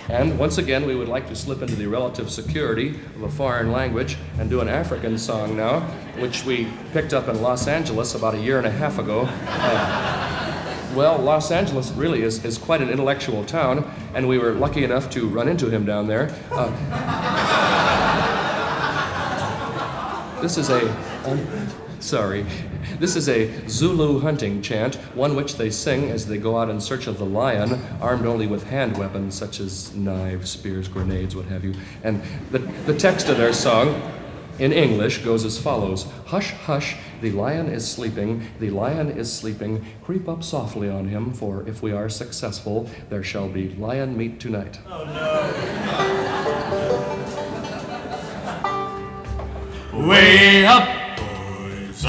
And once again, we would like to slip into the relative security of a foreign language and do an African song now, which we picked up in Los Angeles about a year and a half ago. Well, Los Angeles really is quite an intellectual town, and we were lucky enough to run into him down there. This is a Zulu hunting chant, one which they sing as they go out in search of the lion, armed only with hand weapons such as knives, spears, grenades, what have you. And the text of their song in English goes as follows: "Hush, hush, the lion is sleeping, the lion is sleeping. Creep up softly on him, for if we are successful, there shall be lion meat tonight." Oh no. Way up, boys.